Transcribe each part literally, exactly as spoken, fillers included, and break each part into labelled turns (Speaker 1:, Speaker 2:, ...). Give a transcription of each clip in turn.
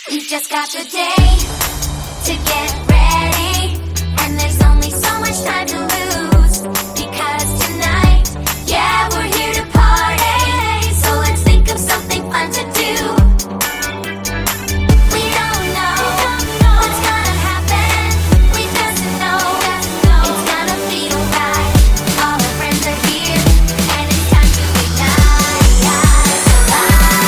Speaker 1: You just got the day to get ready, and there's only so much time to lose, because tonight, yeah, we're here to party, so let's think of something fun to do. We don't know what's gonna happen, we just know it's gonna feel right. All our friends are here, and it's time to ignite the light.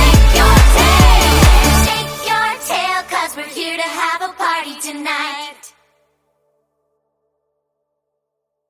Speaker 1: We're here to have a party tonight.